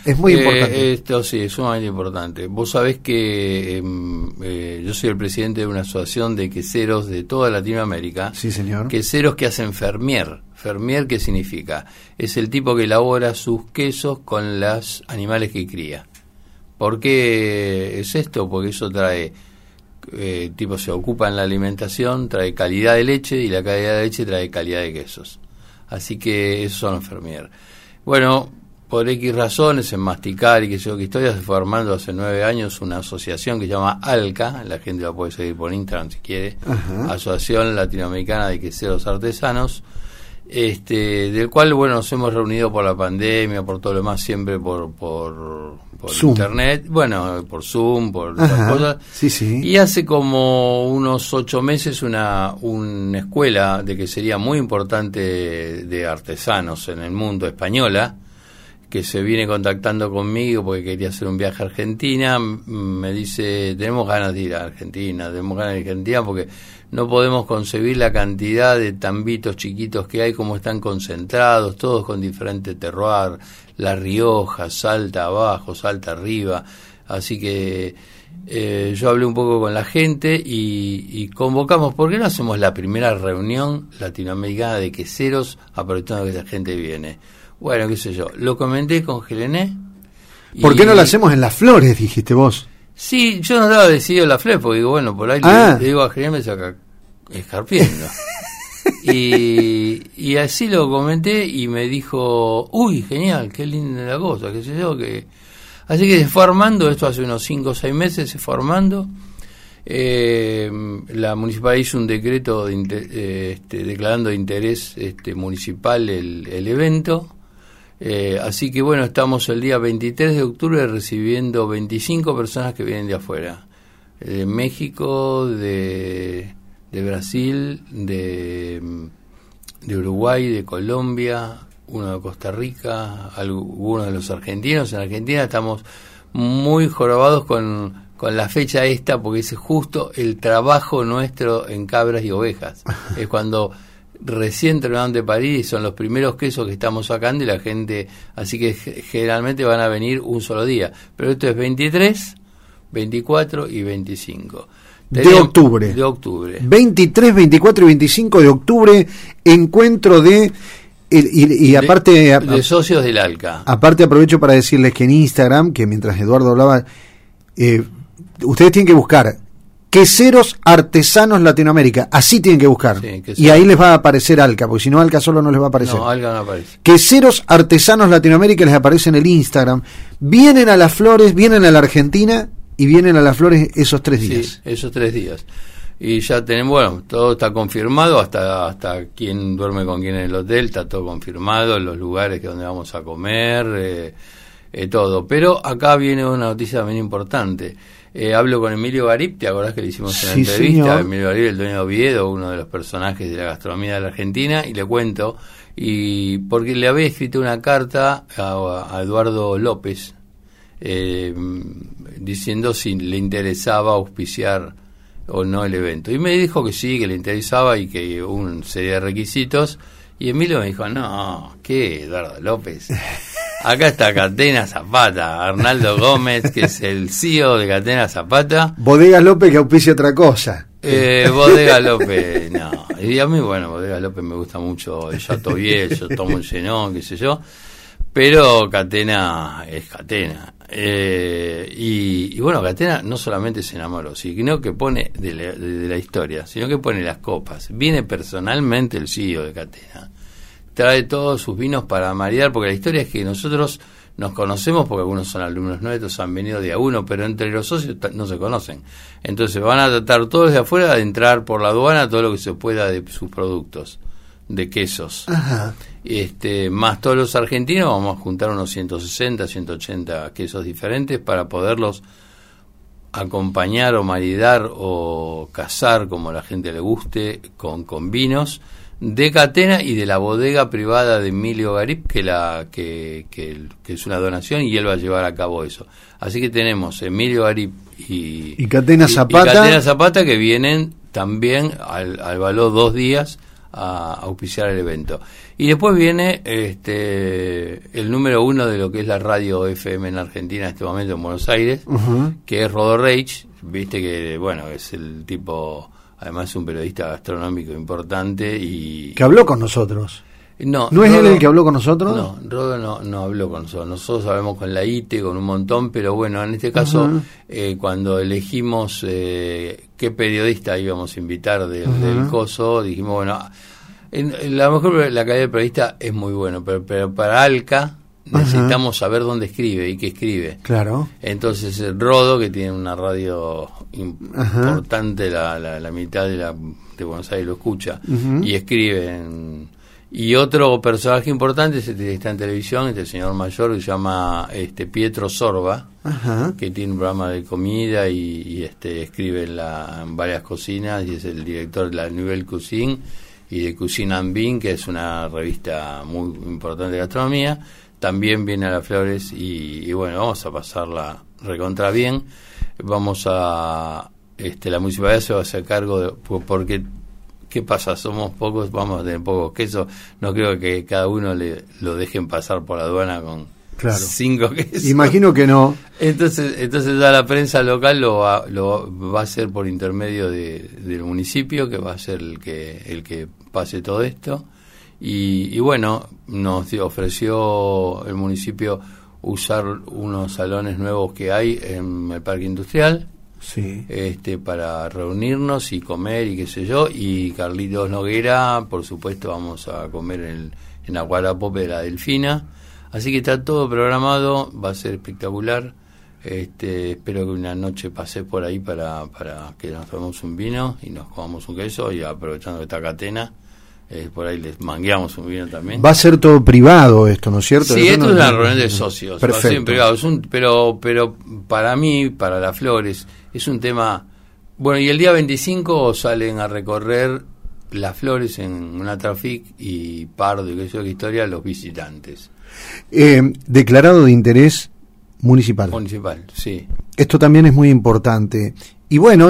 Es muy importante. Esto sí, es sumamente importante. Vos sabés que yo soy el presidente de una asociación de queseros de toda Latinoamérica. Sí, señor. Queseros que hacen fermier. ¿Fermier qué significa? Es el tipo que elabora sus quesos con los animales que cría. ¿Por qué es esto? Porque eso trae, tipo se ocupa en la alimentación, trae calidad de leche, y la calidad de leche trae calidad de quesos. Así que esos son los fermier. Bueno, por X razones, en masticar y qué sé yo qué historia, se fue armando hace 9 años una asociación que se llama ALCA, la gente la puede seguir por Instagram si quiere, Asociación Latinoamericana de Queseros Artesanos, del cual, bueno, nos hemos reunido por la pandemia, por todo lo demás, siempre por internet, bueno, por Zoom, por otras cosas. Sí, sí. Y hace como unos 8 meses una escuela de quesería muy importante de artesanos en el mundo, española, que se viene contactando conmigo porque quería hacer un viaje a Argentina, me dice, tenemos ganas de ir a Argentina, porque no podemos concebir la cantidad de tambitos chiquitos que hay, como están concentrados, todos con diferente terroir, La Rioja, Salta abajo, Salta arriba, así que yo hablé un poco con la gente y convocamos, ¿por qué no hacemos la primera reunión latinoamericana de queseros aprovechando que esa gente viene? Bueno, qué sé yo, lo comenté con Gelené. ¿Por qué no lo hacemos en Las Flores, dijiste vos? Sí, yo no estaba decidido en Las Flores, porque digo, bueno, por ahí le digo a Gelené, me saca escarpiendo. y así lo comenté y me dijo, uy, genial, qué linda la cosa, qué sé yo, que... Así que se fue armando, esto hace unos 5 o 6 meses, se fue armando. La municipalidad hizo un decreto declarando de interés municipal el evento. Así que bueno, estamos el día 23 de octubre recibiendo 25 personas que vienen de afuera, de México, de Brasil, de Uruguay, de Colombia, uno de Costa Rica, algunos de los argentinos. En Argentina estamos muy jorobados con la fecha esta, porque es justo el trabajo nuestro en cabras y ovejas. Es cuando recién terminaron de parir y son los primeros quesos que estamos sacando y la gente, así que generalmente van a venir un solo día, pero esto es 23, 24 y 25 de octubre. 23, 24 y 25 de octubre, encuentro de aparte de socios del ALCA. Aparte aprovecho para decirles que en Instagram, que mientras Eduardo hablaba, ustedes tienen que buscar Queseros Artesanos Latinoamérica, así tienen que buscar, sí, y ahí les va a aparecer ALCA, porque si no ALCA solo no les va a aparecer. No, ALCA no aparece. Queseros Artesanos Latinoamérica les aparece en el Instagram. Vienen a Las Flores, vienen a la Argentina y vienen a Las Flores esos 3 días. Sí, esos 3 días. Y ya tenemos, bueno, todo está confirmado, hasta quién duerme con quién en el hotel, está todo confirmado, los lugares que donde vamos a comer, todo. Pero acá viene una noticia también importante. Hablo con Emilio Garip, ¿te acordás que le hicimos una entrevista? Señor. Emilio Garip, el dueño de Oviedo, uno de los personajes de la gastronomía de la Argentina, y le cuento, y porque le había escrito una carta a Eduardo López, diciendo si le interesaba auspiciar o no el evento, y me dijo que sí, que le interesaba y que una serie de requisitos, y Emilio me dijo, no, ¿qué, Eduardo López? Acá está Catena Zapata, Arnaldo Gómez, que es el CEO de Catena Zapata. Bodega López, que auspicia otra cosa. Bodega López, no. Y a mí, bueno, Bodega López me gusta mucho el Chateauvieux, yo tomo el Genón, qué sé yo. Pero Catena es Catena. Y bueno, Catena no solamente se enamoró, sino que pone de la historia, sino que pone las copas. Viene personalmente el CEO de Catena. Trae todos sus vinos para maridar, porque la historia es que nosotros nos conocemos, porque algunos son alumnos nuestros, han venido de a uno, pero entre los socios no se conocen. Entonces van a tratar todos de afuera de entrar por la aduana todo lo que se pueda de sus productos, de quesos. Ajá. Más todos los argentinos, vamos a juntar unos 160, 180 quesos diferentes para poderlos acompañar o maridar o casar, como a la gente le guste, con vinos de Catena y de la bodega privada de Emilio Garip, que es una donación, y él va a llevar a cabo eso. Así que tenemos Emilio Garip y Catena Zapata. Y Catena Zapata, que vienen también al valor 2 días auspiciar el evento. Y después viene el número 1 de lo que es la radio FM en Argentina en este momento, en Buenos Aires, que es Rodo Reich. Viste que, bueno, es el tipo, además es un periodista gastronómico importante y... Que habló con nosotros. ¿No es él el que habló con nosotros? No, Rodo no habló con nosotros. Nosotros hablamos con la ITE, con un montón, pero bueno, en este caso, cuando elegimos qué periodista íbamos a invitar del coso, dijimos, bueno, la mejor la calidad de periodista es muy bueno, pero para Alca necesitamos saber dónde escribe y qué escribe. Claro. Entonces Rodo, que tiene una radio importante, la mitad de Buenos Aires lo escucha, y escribe y otro personaje importante está en televisión, el señor mayor que se llama Pietro Sorba, que tiene un programa de comida y escribe en varias cocinas y es el director de la Nouvelle Cuisine y de Cuisine en Vin, que es una revista muy importante de gastronomía. También viene a Las Flores y bueno, vamos a pasarla recontra bien. Vamos a la municipalidad se va a hacer cargo porque ¿qué pasa? Somos pocos, vamos a tener pocos quesos. No creo que cada uno lo dejen pasar por la aduana con 5 quesos. Imagino que no. Entonces ya la prensa local lo va a hacer por intermedio del municipio, que va a ser el que pase todo esto. Y bueno, nos ofreció el municipio usar unos salones nuevos que hay en el Parque Industrial. Sí. Para reunirnos y comer y qué sé yo, y Carlitos Noguera, por supuesto, vamos a comer en la Guarapope de la Delfina, así que está todo programado, va a ser espectacular. Espero que una noche pase por ahí para que nos tomemos un vino y nos comamos un queso, y aprovechando esta catena, por ahí les mangueamos un vino también. Va a ser todo privado esto, ¿no es cierto? Sí, esto es una reunión de socios. Perfecto. Va a ser en privado. Pero para mí, para Las Flores, es un tema... Bueno, y el día 25 salen a recorrer Las Flores en una Trafic y Pardo y qué sé yo qué historia, los visitantes. Declarado de interés municipal. Municipal, sí. Esto también es muy importante. Y bueno,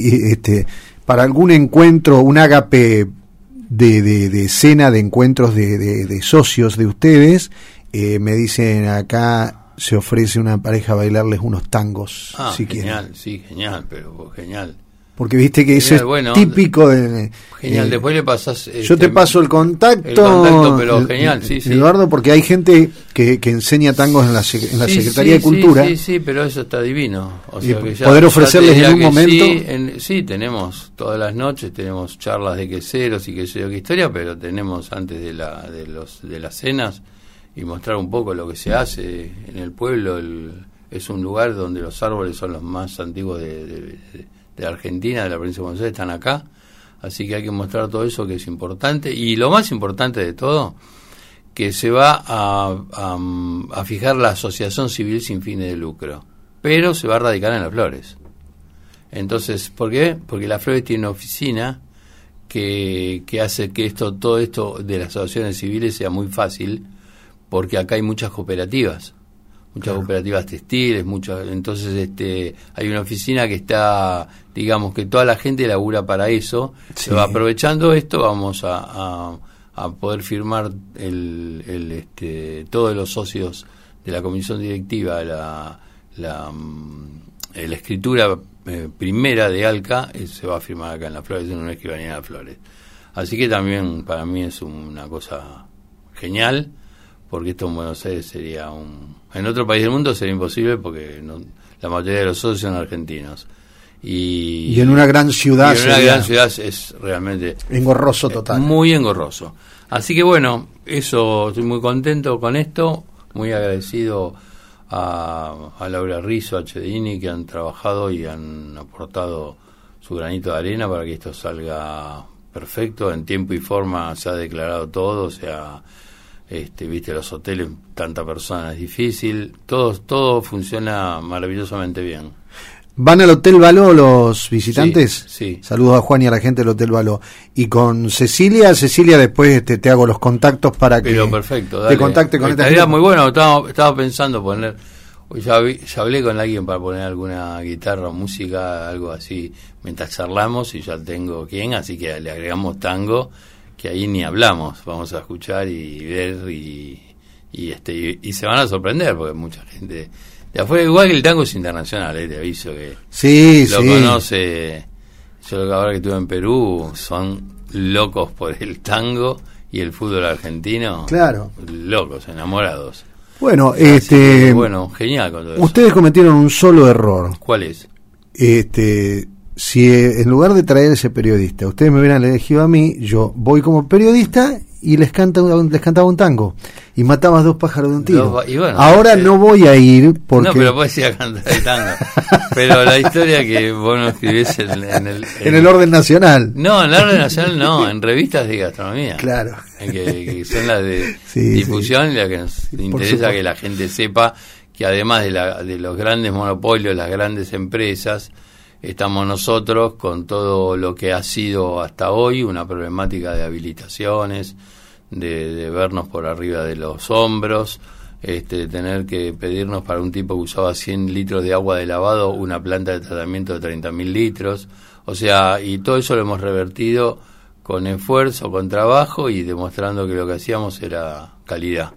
para algún encuentro, un ágape de cena de encuentros de socios de ustedes, me dicen acá se ofrece una pareja a bailarles unos tangos, si genial, quieren. Sí, genial, pero genial. Porque viste que genial, eso es típico de... Genial, después le pasas... yo te paso el contacto, pero genial, sí. Eduardo, porque hay gente que enseña tangos en la Secretaría de Cultura. Sí, pero eso está divino. O sea, que poder ofrecerles en un momento... Sí, tenemos todas las noches, tenemos charlas de queseros y qué sé yo qué historia, pero tenemos antes de las cenas y mostrar un poco lo que se hace en el pueblo. Es un lugar donde los árboles son los más antiguos de Argentina, de la provincia de Buenos Aires, están acá, así que hay que mostrar todo eso, que es importante. Y lo más importante de todo, que se va a fijar la asociación civil sin fines de lucro, pero se va a radicar en Las Flores. Entonces, ¿por qué? Porque Las Flores tiene una oficina que hace que todo esto de las asociaciones civiles sea muy fácil, porque acá hay muchas cooperativas. Cooperativas textiles, entonces hay una oficina que está, digamos que toda la gente labura para eso. Sí. Se va aprovechando esto, vamos a poder firmar todos los socios de la comisión directiva, la escritura primera de Alca, se va a firmar acá en Las Flores, en una escribanía de Las Flores. Así que también para mí es una cosa genial, porque esto en Buenos Aires sería en otro país del mundo sería imposible, porque la mayoría de los socios son argentinos. Y en una gran ciudad es realmente engorroso total. Muy engorroso. Así que bueno, eso, estoy muy contento con esto, muy agradecido a Laura Rizzo, a Chedini, que han trabajado y han aportado su granito de arena para que esto salga perfecto, en tiempo y forma. Se ha declarado todo, o sea, viste, los hoteles, tanta persona es difícil, todo funciona maravillosamente bien. ¿Van al Hotel Baló los visitantes? Sí. Saludos a Juan y a la gente del Hotel Baló. Y con Cecilia después te hago los contactos para que perfecto, te contacte con esta gente. Muy bueno, estaba pensando poner, ya hablé con alguien para poner alguna guitarra o música, algo así, mientras charlamos, y ya tengo quién, así que le agregamos tango, que ahí ni hablamos, vamos a escuchar y ver y se van a sorprender porque mucha gente de afuera, igual que el tango es internacional, te aviso que lo conoce. Yo ahora que estuve en Perú, son locos por el tango y el fútbol argentino. Claro. Locos, enamorados. Bueno, bueno, genial con todo eso. Ustedes cometieron un solo error. ¿Cuál es? Si en lugar de traer ese periodista, ustedes me hubieran elegido a mí, yo voy como periodista y les cantaba un tango y matabas 2 pájaros de un tiro. Bueno, ahora no voy a ir porque... No, pero puedes ir a cantar el tango. Pero la historia que vos no escribís en el orden nacional. No, en el orden nacional no, en revistas de gastronomía. Claro. Que son las de difusión y las que nos interesa que la gente sepa que además de los grandes monopolios, las grandes empresas, estamos nosotros con todo lo que ha sido hasta hoy una problemática de habilitaciones, de vernos por arriba de los hombros, tener que pedirnos para un tipo que usaba 100 litros de agua de lavado una planta de tratamiento de 30.000 litros, o sea, y todo eso lo hemos revertido con esfuerzo, con trabajo y demostrando que lo que hacíamos era calidad.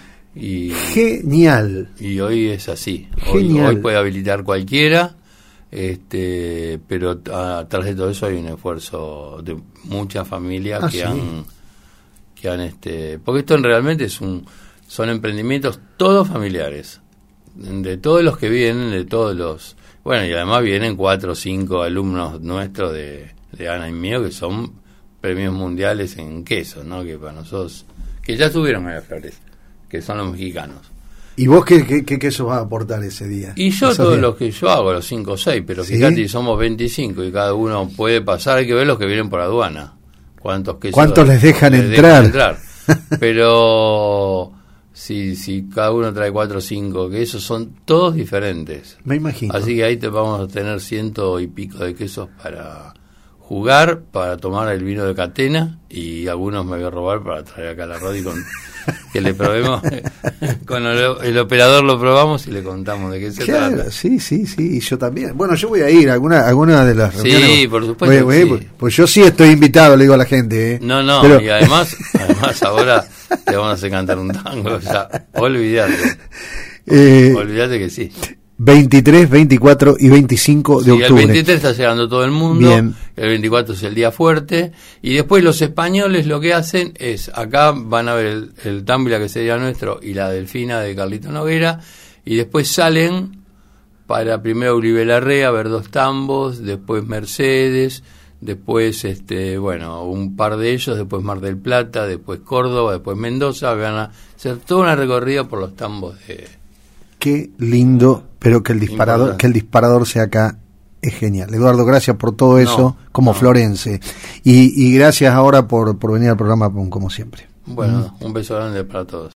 Genial. Y hoy es así. Hoy puede habilitar cualquiera, pero atrás de todo eso hay un esfuerzo de muchas familias que han porque esto realmente son emprendimientos todos familiares, de todos los que vienen, de todos los, bueno, y además vienen 4 o 5 alumnos nuestros de Ana y mío que son premios mundiales en queso, ¿no? Que para nosotros, que ya estuvieron en Flores, que son los mexicanos. ¿Y vos qué queso vas a aportar ese día? Y yo todos los que yo hago, los 5 o 6, pero ¿sí? Fíjate, somos 25 y cada uno puede pasar, hay que ver los que vienen por aduana. ¿Cuántos les dejan entrar? Pero si cada uno trae 4 o 5 quesos, son todos diferentes. Me imagino. Así que ahí vamos a tener 100 y pico de quesos para jugar, para tomar el vino de Catena, y algunos me voy a robar para traer acá a la radio que le probemos. Con el operador lo probamos y le contamos de qué se trata. Sí, y yo también. Bueno, yo voy a ir a alguna de las reuniones. Sí, por supuesto. Sí. Pues yo sí estoy invitado, le digo a la gente. No, pero... y además ahora te vamos a hacer cantar un tango. O sea, olvídate que sí. 23, 24 y 25 de octubre. El 23 está llegando todo el mundo. Bien. El 24 es el día fuerte. Y después los españoles lo que hacen es, acá van a ver el Támbila, que sería nuestro, y la Delfina de Carlito Noguera. Y después salen para primero Uribe Larrea a ver 2 tambos, después Mercedes, después un par de ellos, después Mar del Plata, después Córdoba, después Mendoza. Van a hacer toda una recorrida por los tambos de... Qué lindo, pero que el disparador sea acá es genial. Eduardo, gracias por todo eso, florense. Y gracias ahora por venir al programa como siempre. Bueno, un beso grande para todos.